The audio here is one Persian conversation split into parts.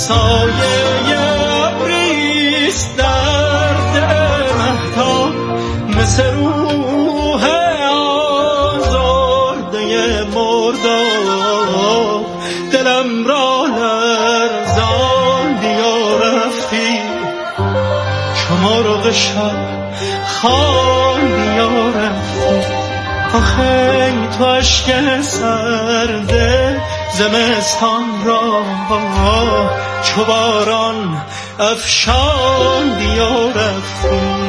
سایه ابریست در دل مهتاب، مثل روح آزرده مرداب. دلم را لرزاندی و رفتی، چو مرغ شب خواندی و رفتی. آخه تو اشک سرده زمستان را چو باران افشاندی و رفتی.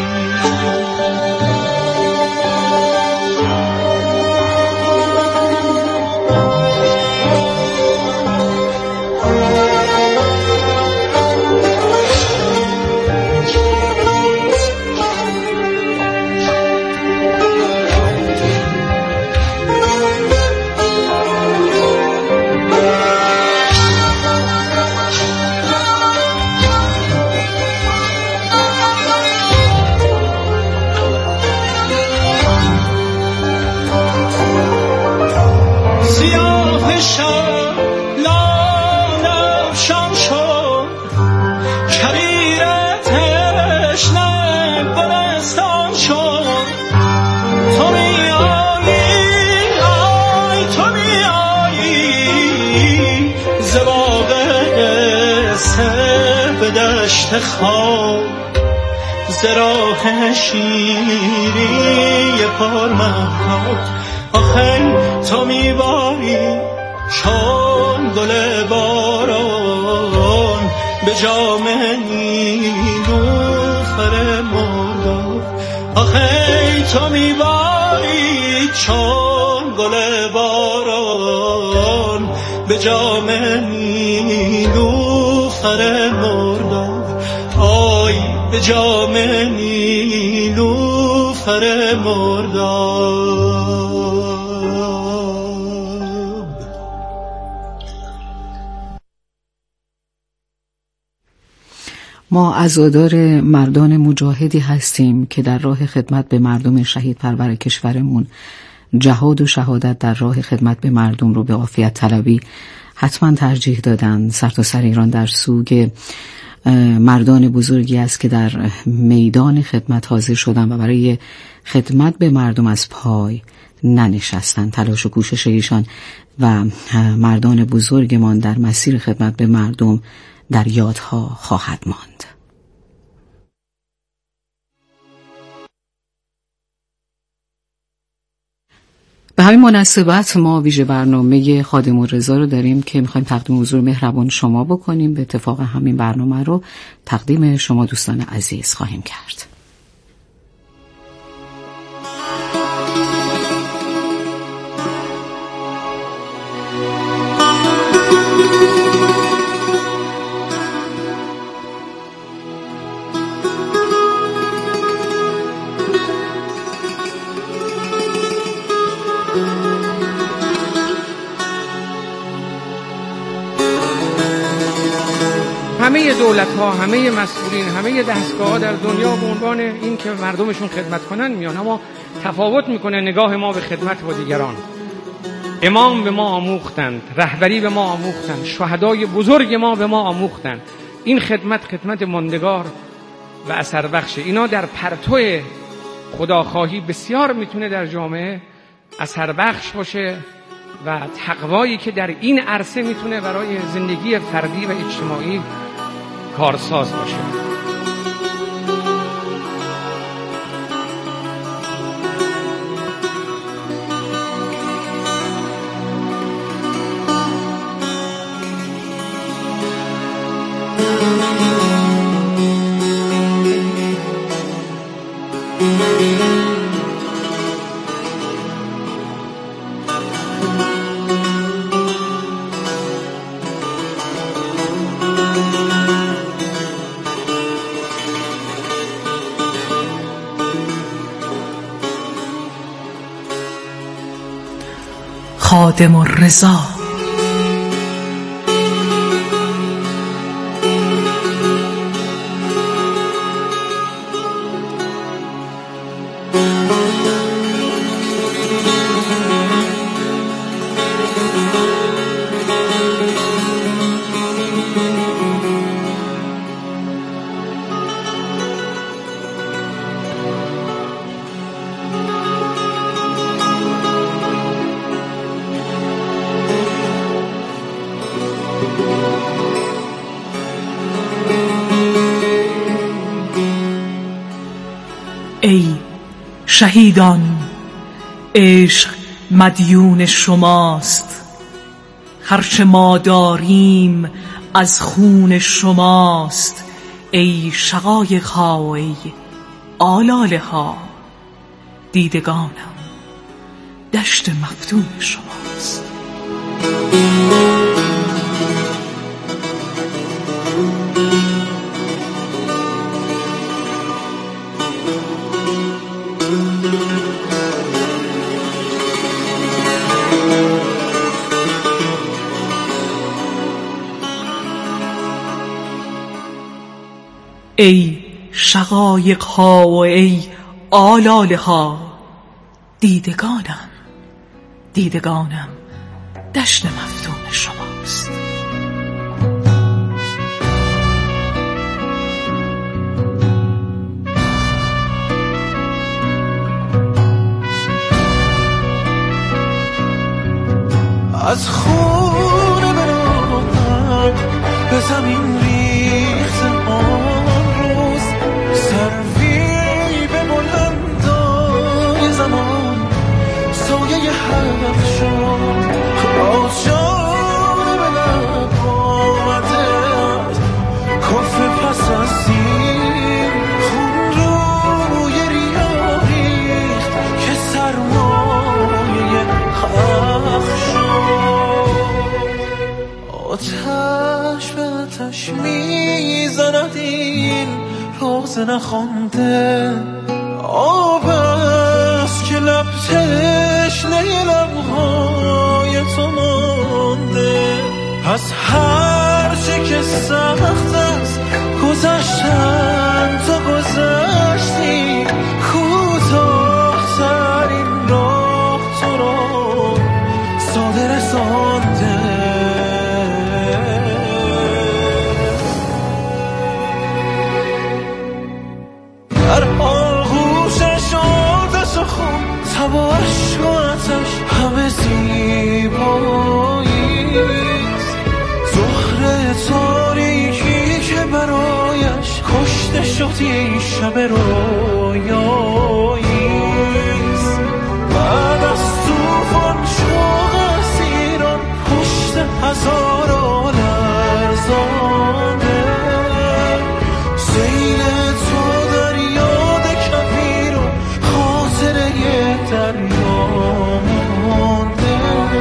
خواب ز راه شیری پرمهتاب. آخه تو میباری چون گل باران به جام نیلوفر مرداب. آخه تو میباری چون گل باران به جام نیلوفر مرداب. آی به جام نیلوفر مرداب. ما عزادار مردان مجاهدی هستیم که در راه خدمت به مردم شهید پرور کشورمون جهاد و شهادت در راه خدمت به مردم رو به عافیت طلبی حتما ترجیح دادن. سرتاسر ایران در سوگ مردان بزرگی است که در میدان خدمت حاضر شدن و برای خدمت به مردم از پای ننشستن. تلاش و کوشش ایشان و مردان بزرگمان در مسیر خدمت به مردم در یادها خواهد ماند. به همین مناسبت ما ویژه برنامه خادم الرضا رو داریم که میخوایم تقدیم حضور مهربان شما بکنیم. به اتفاق همین برنامه رو تقدیم شما دوستان عزیز خواهیم کرد. همه دولت‌ها، همه مسئولین، همه دستگاه‌ها در دنیا به عنوان این که مردمشون خدمت کنن میان، اما تفاوت میکنه نگاه ما به خدمت با دیگران. امام به ما آموختند، رهبری به ما آموختند، شهدای بزرگ ما به ما آموختند. این خدمت ماندگار و اثر بخشه. اینا در پرتو خداخواهی بسیار میتونه در جامعه اثر بخش باشه و تقوایی که در این عرصه میتونه برای زندگی فردی و اجتماعی کارساز باشه. خادم الرضا. ای شهیدان، عشق مدیون شماست، هرچه ما داریم از خون شماست. ای شقایق ها و ای آلاله ها، دیدگانم دشت مفتون شماست. ای شقایق ها و ای آلاله ها، دیدگانم دشت مفتون شماست. از خون منم به زمین ریخت آن روز، سروی به بلندای زمان سایه حق شد. آجان به لب آمده از کف پس از سیر، خون روی ریا ریخت که سرمایه خلق شد. آتش به آتش میزند این راز نخوانده، آب است که لب تشنه لبهای تو مانده. از هر چه که سخت است گذشتن تو گذشتی، کوتاه‌ترین راه تو را ساده رسانده. در آغوشش آتش و خون، تب و اشک و آتش همه زیباییست. زهره تاریکی که برایش کشته شد این شب رویاییست. بعد از طوفان شوق اسیران پشت هزاران لرزانده، سیل تو در یاد کبیر و خاطره دریا مانده.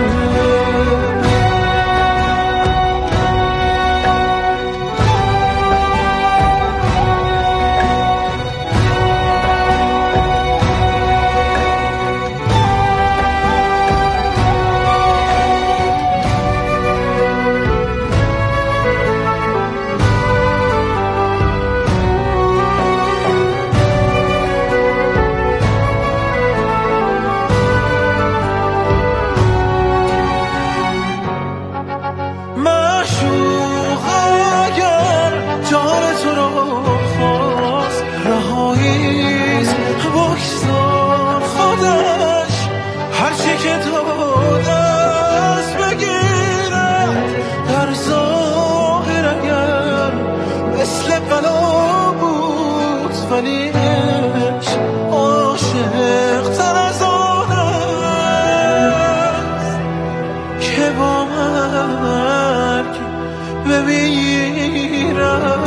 ولی عشق عاشق تر از آن است که با مرگ بمیرد.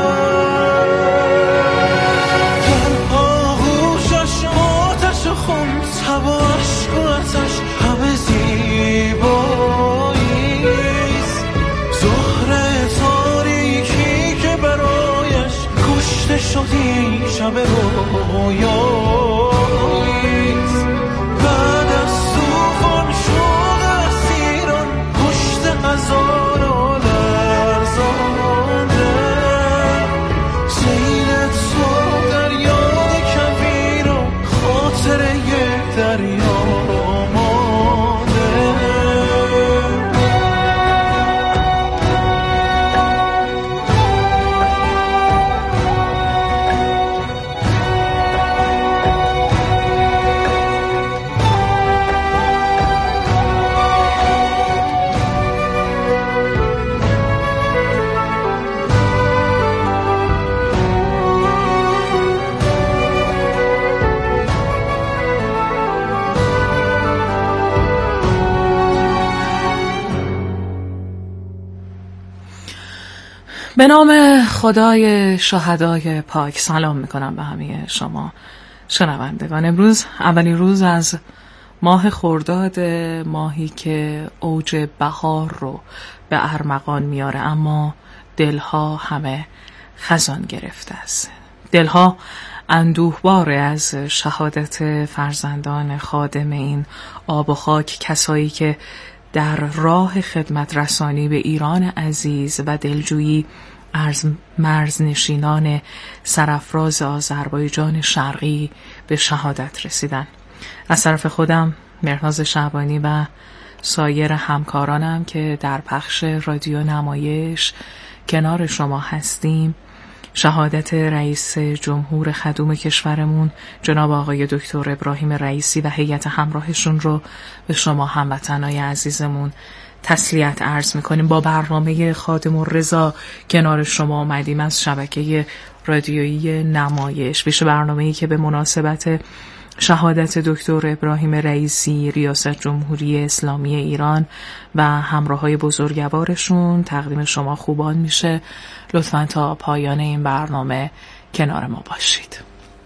در آغوشش آتش و خون، تب و اشک و آتش همه زیباییست. زهره تاریکی که برایش کشته شدی شب رویاییست. بعد از طوفان شد اسیران پشت هزاران لرزانده، به نام خدای شهدای پاک سلام میکنم به همه شما شنوندگان. امروز اولین روز از ماه خرداد، ماهی که اوج بهار رو به ارمغان میاره، اما دلها همه خزان گرفته است. دلها اندوهباره از شهادت فرزندان خادم این آب و خاک، کسایی که در راه خدمت رسانی به ایران عزیز و دلجویی از مرزنشینان سرافراز آذربایجان شرقی به شهادت رسیدن. از طرف خودم مهرناز شعبانی و سایر همکارانم که در پخش رادیو نمایش کنار شما هستیم، شهادت رئیس جمهور خدوم کشورمون جناب آقای دکتر ابراهیم رئیسی و هیئت همراهشون رو به شما هموطنای عزیزمون تسلیت عرض میکنیم. با برنامه خادم الرضا کنار شما آمدیم از شبکه رادیویی نمایش. پیش برنامه‌ای که به مناسبت شهادت دکتر ابراهیم رئیسی ریاست جمهوری اسلامی ایران و همراه‌های بزرگوارشون تقدیم شما خوبان میشه. لطفاً تا پایان این برنامه کنار ما باشید.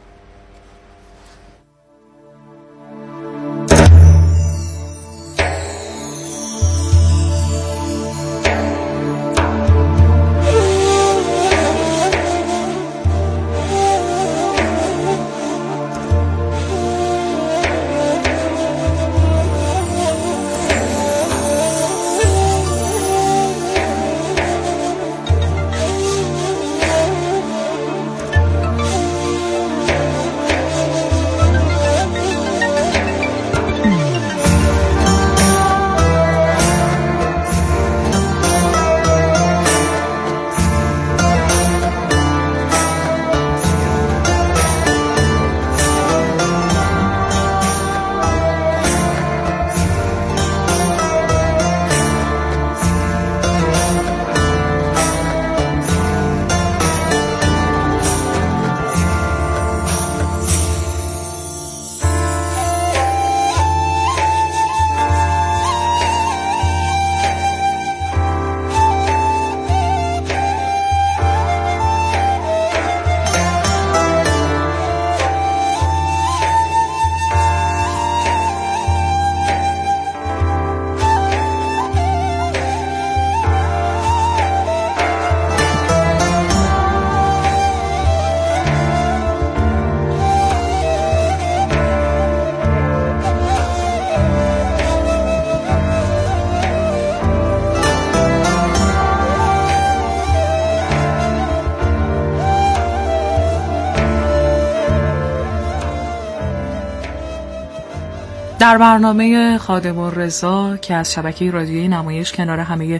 در برنامه خادم الرضا که از شبکه رادیویی نمایش کنار همه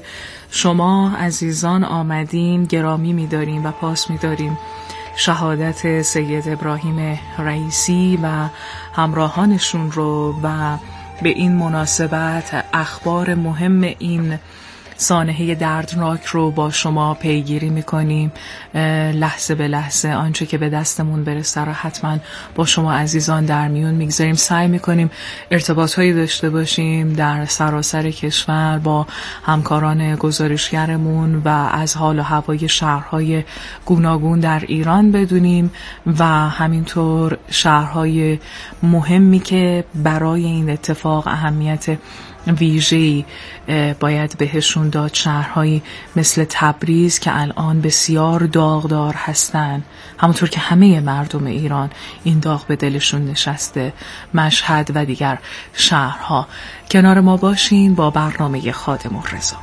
شما عزیزان آمدین، گرامی می‌داریم و پاس می‌داریم شهادت سید ابراهیم رئیسی و همراهانشون رو و به این مناسبت اخبار مهم این سانحه دردناک رو با شما پیگیری میکنیم. لحظه به لحظه آنچه که به دستمون برسه رو حتما با شما عزیزان در میون میگذاریم. سعی میکنیم ارتباطهایی داشته باشیم در سراسر کشور با همکاران گزارشگرمون و از حال و هوای شهرهای گوناگون در ایران بدونیم و همینطور شهرهای مهمی که برای این اتفاق اهمیت ویژه‌ای باید بهشون داد، شهرهایی مثل تبریز که الان بسیار داغدار هستن، همونطور که همه مردم ایران این داغ به دلشون نشسته، مشهد و دیگر شهرها. کنار ما باشین با برنامه خادم الرضا.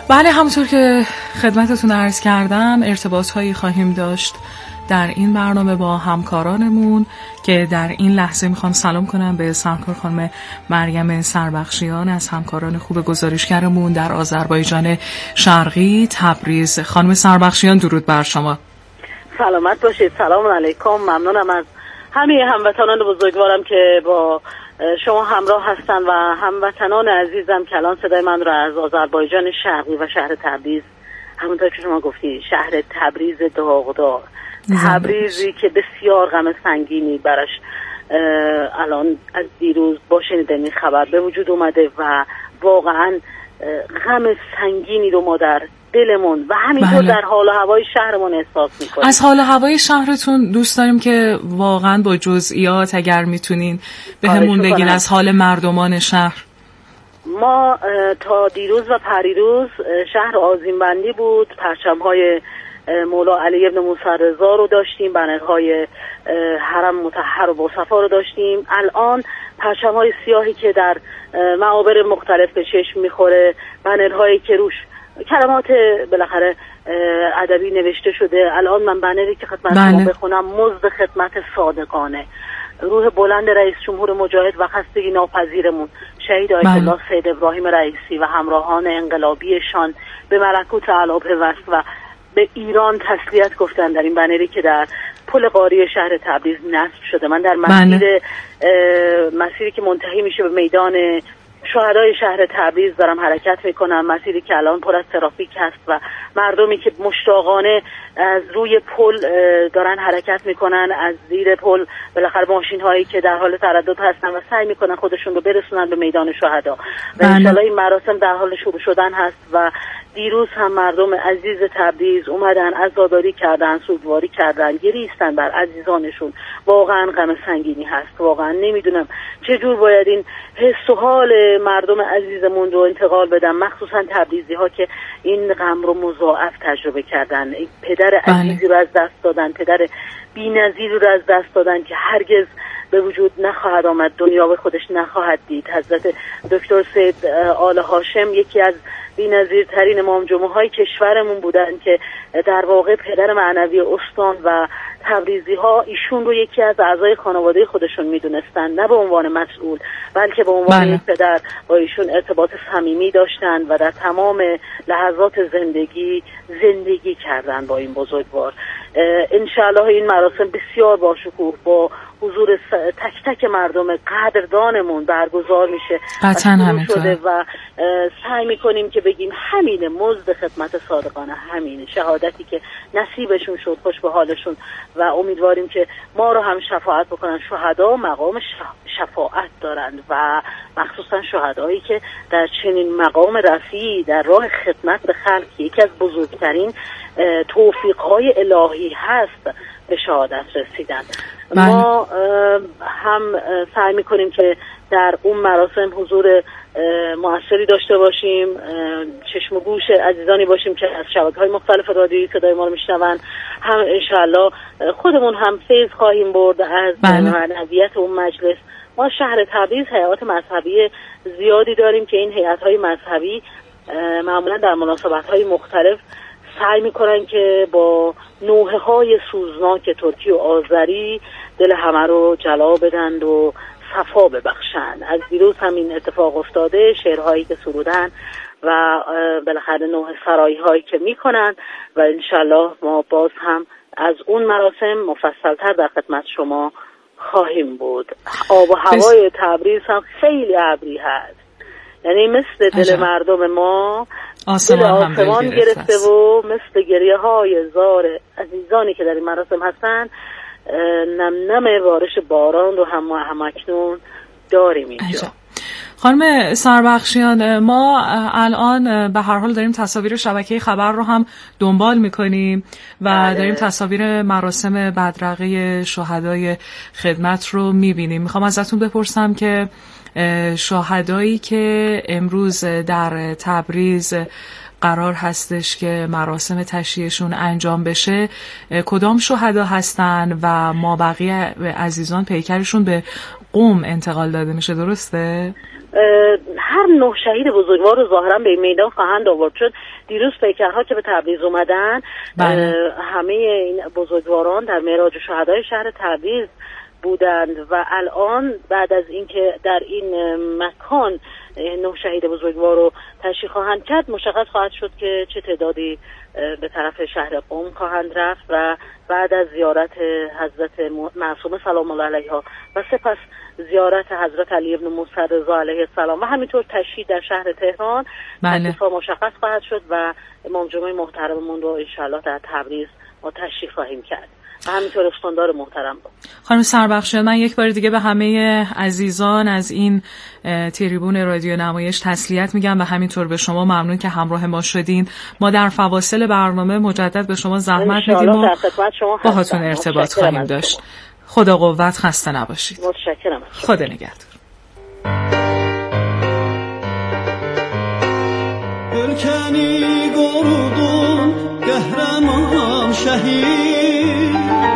بله، همونطور که خدمتتون عرض کردم ارتباط هایی خواهیم داشت در این برنامه با همکارانمون که در این لحظه میخوام سلام کنم به سرکار خانم مریم سربخشیان از همکاران خوب گزارشگرمون در آذربایجان شرقی تبریز. خانم سربخشیان درود بر شما. سلامت باشید. سلام علیکم. ممنونم از همه هموطنان بزرگوارم که با شما همراه هستن و هموطنان عزیزم که الان صدای من رو از آذربایجان شرقی و شهر تبریز، همونطور که شما گفتی شهر تبریز داغدار، تبریزی که بسیار غم سنگینی براش الان از دیروز با شنیدن خبر به وجود اومده و واقعا غم سنگینی رو ما در دلمون و همینطور در حال و هوای شهرمون احساس میکنیم. از حال و هوای شهرتون دوست داریم که واقعا با جزئیات اگر میتونین به همون بگین از حال مردمان شهر. ما تا دیروز و پریروز شهر آذینبندی بود، پرچم‌های مولا علی بن موسی رضا رو داشتیم، بنرهای حرم مطهر و باصفا رو داشتیم. الان پرچم‌های سیاهی که در معابر مختلف به چشم میخوره، بنرهایی که روش کلمات بالاخره ادبی نوشته شده. الان من بنری که خدمت شما بخونم: مزد خدمت صادقانه، روح بلند رئیس جمهور مجاهد و خستگی ناپذیرمون شهید آیت الله سید ابراهیم رئیسی و همراهان انقلابیشان به ملکوت اعلی پیوست و به ایران تسلیت گفتن در این بنری که در پل قاری شهر تبریز نصب شده. من در مسیری که منتهی میشه به میدان شهدای شهر تبریز دارم حرکت میکنم، مسیری که الان پر از ترافیک هست و مردمی که مشتاقانه از روی پل دارن حرکت میکنن، از زیر پل بالاخره ماشین هایی که در حال تردد هستن و سعی میکنن خودشون رو برسونن به میدان شهدا و انشالله این مراسم در حال شروع شدن هست. و دیروز هم مردم عزیز تبریز اومدن، عزاداری کردن، سوگواری کردن، گریستن بر عزیزانشون. واقعا غم سنگینی هست. واقعا نمیدونم چجور باید این حس و حال مردم عزیزمون رو انتقال بدم، مخصوصا تبریزی ها که این غم رو مضاعف تجربه کردن. پدر عزیزی رو از دست دادن، پدر بی‌نظیری رو از دست دادن که هرگز به وجود نخواهد آمد، دنیا به خودش نخواهد دید. حضرت دکتر سید آل هاشم یکی از بی‌نظیرترین امام جمعه های کشورمون بودن که در واقع پدر معنوی استان و تبریزی ها ایشون رو یکی از اعضای خانواده خودشون میدونستن، نه به عنوان مسئول بلکه به عنوان یک پدر. با ایشون ارتباط صمیمی داشتن و در تمام لحظات زندگی کردن با این بزرگوار. انشاءالله این مراسم بسیار با شکوه با حضور تک تک مردم قدردانمون برگزار میشه شده و سعی میکنیم که بگیم همین مزد خدمت صادقانه، همین شهادتی که نصیبشون شد، خوش به حالشون و امیدواریم که ما رو هم شفاعت بکنن. شهدا مقام شفاعت دارند و مخصوصا شهدایی که در چنین مقام رفیعی در راه خدمت به خلق یکی از بزرگترین توفیق‌های الهی هست به شهادت رسیدن. ما هم سعی میکنیم که در اون مراسم حضور مؤثری داشته باشیم، چشم و گوش عزیزانی باشیم که از شبکه‌های مختلف رادیویی صدای ما رو میشنون. هم انشاءالله خودمون هم فیض خواهیم برد از معنویت اون مجلس. ما شهر تبریز هیئات مذهبی زیادی داریم که این هیئت‌های مذهبی معمولا در مناسبت‌های مختلف سعی میکنن که با نوحه‌های سوزناک ترکی و آذری دل همه رو جلا بدن و صفا ببخشن. از دیروز هم این اتفاق افتاده، شعرهایی که سرودن و بالاخره نوحه سرایی هایی که میکنن و انشالله ما باز هم از اون مراسم مفصلتر در خدمت شما خواهیم بود. آب و هوای تبریز هم خیلی ابری هست، یعنی مثل دل مردم ما آسمان گرفته و مثل گریه های زار عزیزانی که در این مراسم هستن نم بارش باران رو هم اکنون داریم اینجا. خانم سربخشیان، ما الان به هر حال داریم تصاویر شبکه خبر رو هم دنبال میکنیم و داریم تصاویر مراسم بدرقه شهدای خدمت رو میبینیم. میخوام ازتون بپرسم که شهدایی که امروز در تبریز قرار هستش که مراسم تشییعشون انجام بشه کدام شهدا هستن و ما بقیه عزیزان پیکرشون به قم انتقال داده میشه، درسته؟ هر 9 شهید بزرگوار رو ظاهرا به میدان خواهند آورد، چون دیروز پیکرها که به تبریز اومدن همه این بزرگواران در معراج شهدای شهر تبریز بودند و الان بعد از اینکه در این مکان 9 شهید بزرگوار رو تشییع خواهند کرد مشخص خواهد شد که چه تعدادی به طرف شهر قم خواهند رفت و بعد از زیارت حضرت معصومه سلام الله علیها و سپس زیارت حضرت علی ابن موسی رضا علیه السلام و همینطور تشییع در شهر تهران تکلیف‌ها مشخص خواهد شد و امام جمعه محترممون رو انشاءالله در تبریز ما تشییع خواهیم کرد. همینطور استاندار محترم بود. خانم سربخشیان، من یک بار دیگه به همه عزیزان از این تریبون رادیو نمایش تسلیت میگم و همینطور به شما ممنون که همراه ما شدین. ما در فواصل برنامه مجدد به شما زحمت میدیم و باهاتون ارتباط خواهیم داشت. خدا قوت، خسته نباشید. متشکرم. خدا نگهدار. Ülkeni korudun kahraman şehit,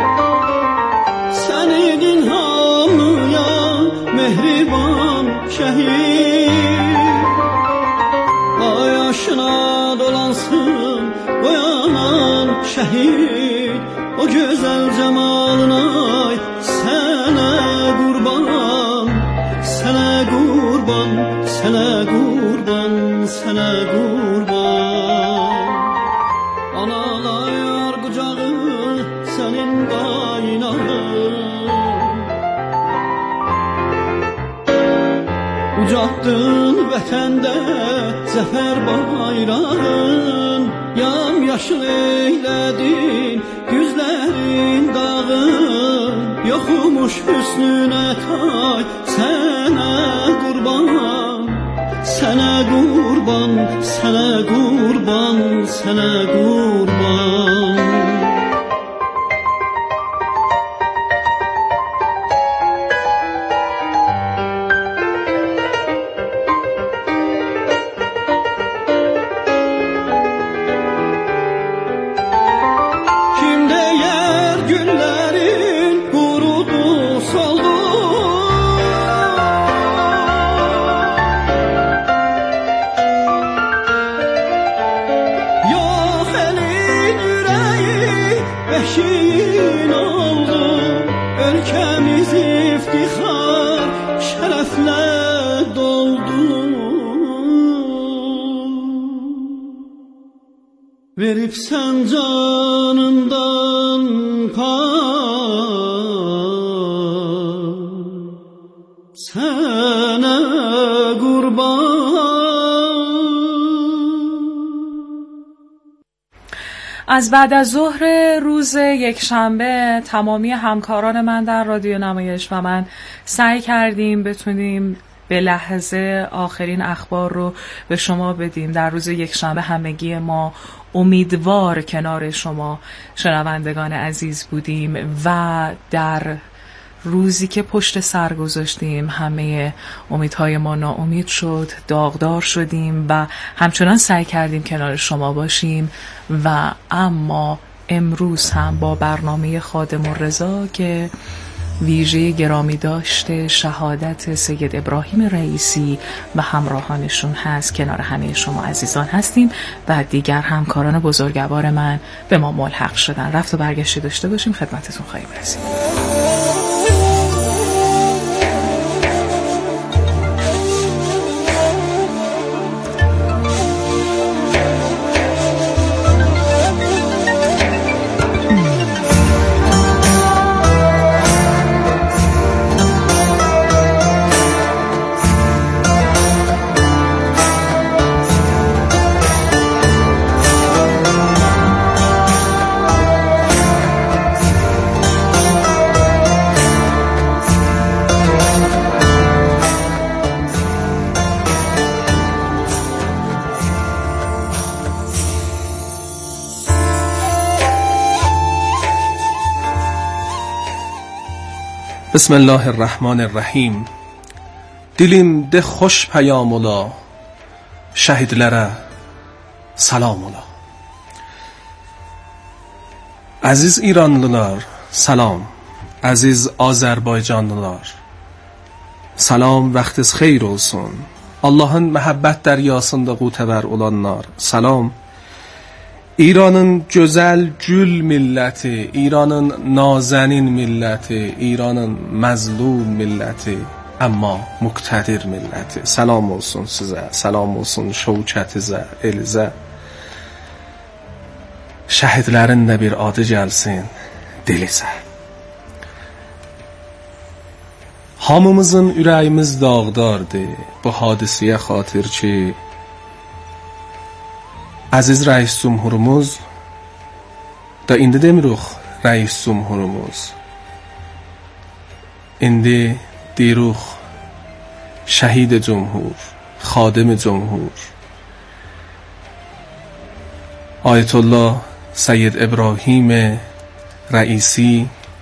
senin ilhamıyan mehriban şehit. Ay yaşına dolansın koyanan şehit, o güzel cemalına sana kurban, sana kurban, sana kurban, sana kurban. Analar kucağı senin kaynağın, ucalttın vətəndə zəfər bayrağın, yamyaşıl eylədin güzlərin dağın. Yoxumuş hüsnünə tay sənə qurban, sənə qurban, sənə qurban, sənə qurban. Veripsən canından pay, sənə qurban. از بعد از ظهر روز یکشنبه تمامی همکاران من در رادیو نمایش و من سعی کردیم بتونیم به لحظه آخرین اخبار رو به شما بدیم. در روز یکشنبه همگی ما امیدوار کنار شما شنوندگان عزیز بودیم و در روزی که پشت سر گذاشتیم همه امیدهای ما ناامید شد، داغدار شدیم و همچنان سعی کردیم کنار شما باشیم و اما امروز هم با برنامه خادم الرضا که ویژه گرامی داشته شهادت سید ابراهیم رئیسی و همراهانشون هست کنار همه شما عزیزان هستیم و دیگر همکاران بزرگوار من به ما ملحق شدن. رفت و برگشتی داشته باشیم، خدمتتون خواهیم رسید. بسم الله الرحمن الرحیم. Dilim de xoş peyam ola, şəhidlərə salam ola. Aziz İranlılar, salam. Aziz Azərbaycanlılar, salam, vaxtınız xeyir olsun. Allahın məhəbbət dəryasında qutəvər olanlar, salam. İranın gözəl gül milləti, İranın nazenin milləti, İranın məzlum milləti, amma muqtədir milləti. Salam olsun sizə, salam olsun şəvkətinizə, elizə. Şəhidlərin də bir adı gəlsin dilizə. Hamımızın ürəyimiz dağdardır bu hadisəyə xatir ki, Əziz rəis cumhurumuz da indi demiruq rəis cumhurumuz. İndi deyiruq şəhid cumhur, xadim cumhur. Ayətullah Səyyid İbrahim Rəisi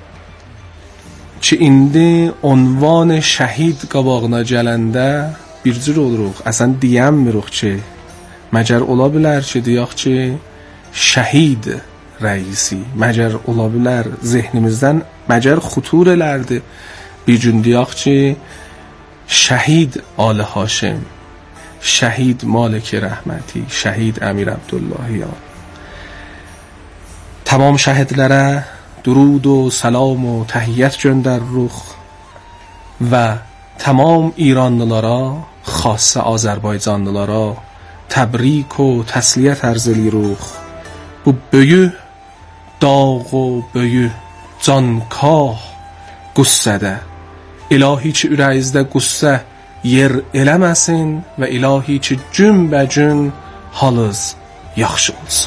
ki indi عنوان şəhid qabağına gələndə bir cür oluruq. Əsən deyənmiruq ki Məgər ola bilər ki, deyək ki, şəhid rəisi, məgər ola bilər zehnimizdən, məgər xutur elərdi, bir gün deyək ki, şəhid Ali Haşim, şəhid Malik Rəhməti, şəhid Əmir Abdullahiyan. Tamam şəhidlərə durud و سلام و تحیت göndəririk və tamam İranlılara, xaصه Azərbaycanlılara təbrik و təsliyyət ərz edirik. Bu böyük dağ و böyük cankah qüssədə İlahi ki ürəyinizdə qüssə yer eləməsin və İlahi ki günbəgün halınız yaxşı olsun.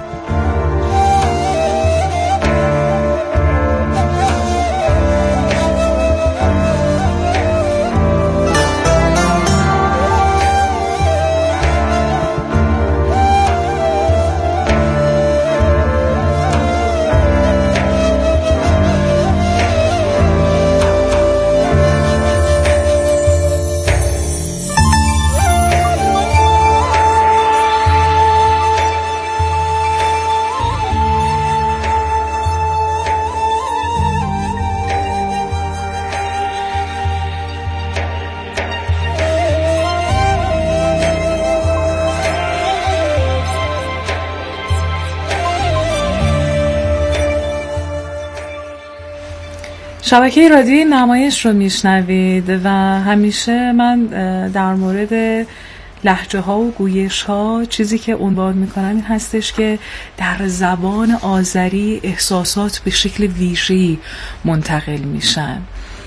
شبکه رادیوی نمایش رو میشنوید و همیشه من در مورد لهجه ها و گویش ها چیزی که عنوان میکنم این هستش که در زبان آذری احساسات به شکل ویژه‌ای منتقل میشن.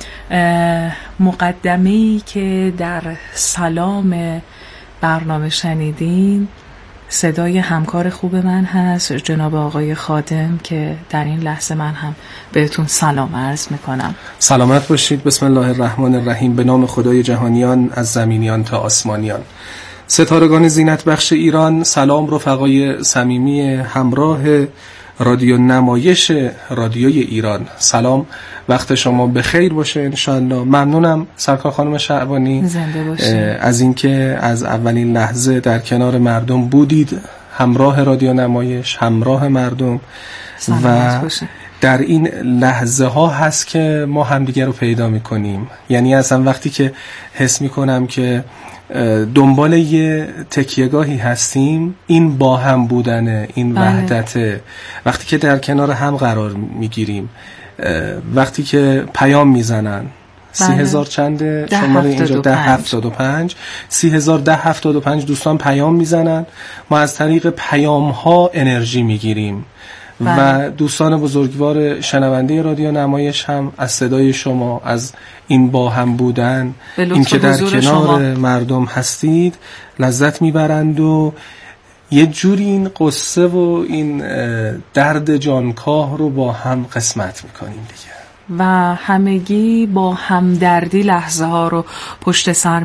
مقدمه‌ای که در سلام برنامه شنیدین صدای همکار خوب من هست، جناب آقای خادم، که در این لحظه من هم بهتون سلام عرض میکنم. سلامت باشید. بسم الله الرحمن الرحیم. به نام خدای جهانیان، از زمینیان تا آسمانیان. ستارگان زینت بخش ایران، سلام رفقای صمیمی همراه رادیو نمایش رادیوی ایران. سلام، وقت شما بخیر باشه انشالله. ممنونم سرکار خانم شعبانی از اینکه از اولین لحظه در کنار مردم بودید، همراه رادیو نمایش، همراه مردم و در این لحظه ها هست که ما همدیگه رو پیدا میکنیم. یعنی اصلا وقتی که حس میکنم که دنبال یه تکیهگاهی هستیم، این با هم بودن، این وحدت، وقتی که در کنار هم قرار میگیریم، وقتی که پیام میزنن 30,000 چنده شماره اینجا 1075 30,01075 دوستان پیام میزنن، ما از طریق پیام ها انرژی میگیریم و دوستان بزرگوار شنونده رادیو نمایش هم از صدای شما، از این با هم بودن، این که در کنار مردم هستید لذت میبرند و یه جوری این قصه و این درد جانکاه رو با هم قسمت میکنیم دیگه و همگی با همدردی لحظه ها رو پشت سر